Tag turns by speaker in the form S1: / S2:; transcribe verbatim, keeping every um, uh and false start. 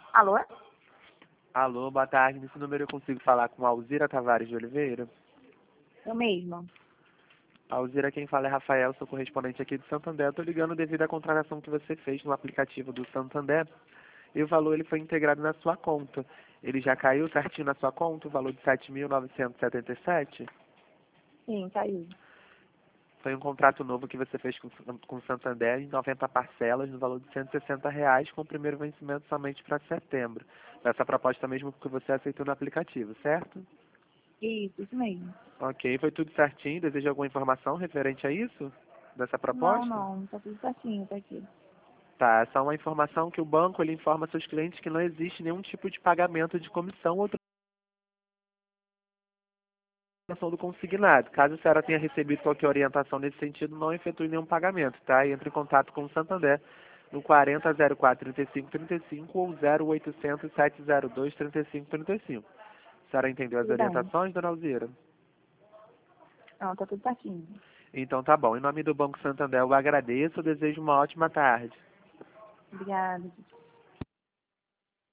S1: Alô?
S2: Alô, boa tarde. Nesse número eu consigo falar com a Alzira Tavares de Oliveira?
S1: Eu mesma.
S2: A Alzira, quem fala é Rafael, sou correspondente aqui do Santander. Eu tô ligando devido à contratação que você fez no aplicativo do Santander. E o valor ele foi integrado na sua conta. Ele já caiu certinho na sua conta, o valor de sete mil novecentos e setenta e sete?
S1: Sim, caiu.
S2: Foi um contrato novo que você fez com, com o Santander em noventa parcelas, no valor de cento e sessenta reais, com o primeiro vencimento somente para setembro. Essa proposta mesmo que você aceitou no aplicativo, certo?
S1: Isso, isso mesmo.
S2: Ok, foi tudo certinho. Deseja alguma informação referente a isso? Dessa
S1: Não,
S2: proposta?
S1: não, tá tudo certinho, tá aqui.
S2: Tá, essa é uma informação que o banco ele informa seus clientes que não existe nenhum tipo de pagamento de comissão ou transação do consignado. Caso a senhora tenha recebido qualquer orientação nesse sentido, não efetue nenhum pagamento, tá? E entre em contato com o Santander no quarenta, zero quatro, trinta e cinco, trinta e cinco ou zero oitocentos, sete zero dois, trinta e cinco, trinta e cinco. A senhora entendeu as
S1: Tudo bem.
S2: orientações, dona Alzira?
S1: Não, tá tudo certinho.
S2: Então tá bom. Em nome do Banco Santander eu agradeço, eu desejo uma ótima tarde.
S1: Obrigada.